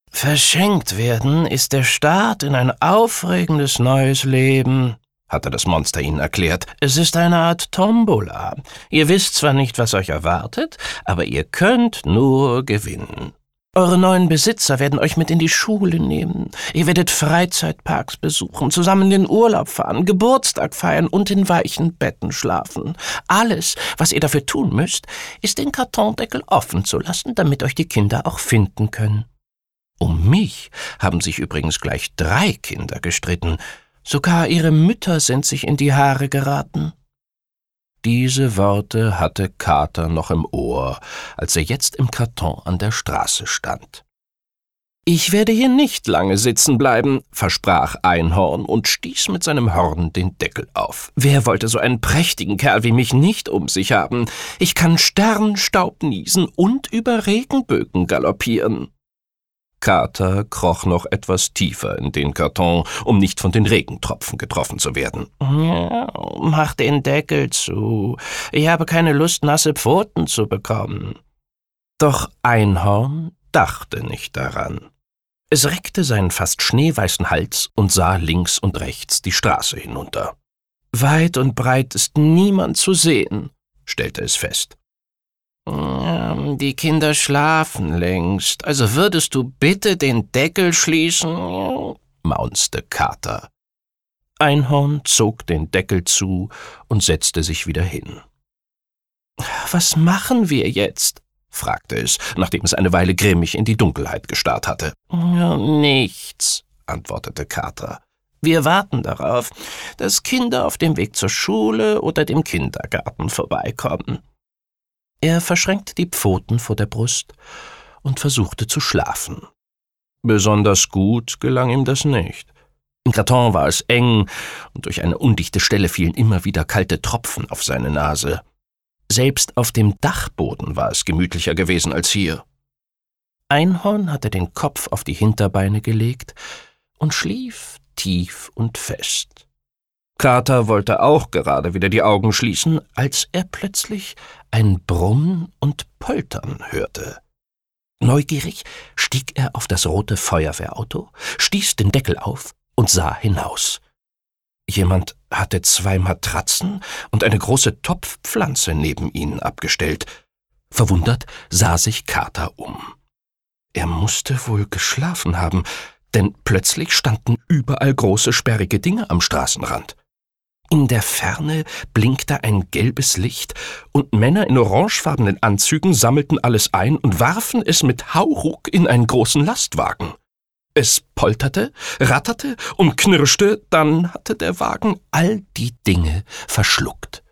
Verschenkt werden ist der Start in ein aufregendes neues Leben, hatte das Monster ihnen erklärt. Es ist eine Art Tombola. Ihr wisst zwar nicht, was euch erwartet, aber ihr könnt nur gewinnen. Eure neuen Besitzer werden euch mit in die Schule nehmen. Ihr werdet Freizeitparks besuchen, zusammen in den Urlaub fahren, Geburtstag feiern und in weichen Betten schlafen. Alles, was ihr dafür tun müsst, ist den Kartondeckel offen zu lassen, damit euch die Kinder auch finden können. Um mich haben sich übrigens gleich 3 Kinder gestritten. Sogar ihre Mütter sind sich in die Haare geraten. Diese Worte hatte Kater noch im Ohr, als er jetzt im Karton an der Straße stand. »Ich werde hier nicht lange sitzen bleiben«, versprach Einhorn und stieß mit seinem Horn den Deckel auf. »Wer wollte so einen prächtigen Kerl wie mich nicht um sich haben? Ich kann Sternstaub niesen und über Regenbögen galoppieren.« Kater kroch noch etwas tiefer in den Karton, um nicht von den Regentropfen getroffen zu werden. »Ja, mach den Deckel zu. Ich habe keine Lust, nasse Pfoten zu bekommen.« Doch Einhorn dachte nicht daran. Es reckte seinen fast schneeweißen Hals und sah links und rechts die Straße hinunter. Weit und breit ist niemand zu sehen, stellte es fest. »Die Kinder schlafen längst, also würdest du bitte den Deckel schließen?« maunzte Kater. Einhorn zog den Deckel zu und setzte sich wieder hin. »Was machen wir jetzt?« fragte es, nachdem es eine Weile grimmig in die Dunkelheit gestarrt hatte. »Nichts«, antwortete Kater. »Wir warten darauf, dass Kinder auf dem Weg zur Schule oder dem Kindergarten vorbeikommen.« Er verschränkte die Pfoten vor der Brust und versuchte zu schlafen. Besonders gut gelang ihm das nicht. Im Karton war es eng und durch eine undichte Stelle fielen immer wieder kalte Tropfen auf seine Nase. Selbst auf dem Dachboden war es gemütlicher gewesen als hier. Einhorn hatte den Kopf auf die Hinterbeine gelegt und schlief tief und fest. Kater wollte auch gerade wieder die Augen schließen, als er plötzlich ein Brummen und Poltern hörte. Neugierig stieg er auf das rote Feuerwehrauto, stieß den Deckel auf und sah hinaus. Jemand hatte 2 Matratzen und eine große Topfpflanze neben ihnen abgestellt. Verwundert sah sich Kater um. Er musste wohl geschlafen haben, denn plötzlich standen überall große, sperrige Dinge am Straßenrand. In der Ferne blinkte ein gelbes Licht, und Männer in orangefarbenen Anzügen sammelten alles ein und warfen es mit Hauruck in einen großen Lastwagen. Es polterte, ratterte und knirschte, dann hatte der Wagen all die Dinge verschluckt.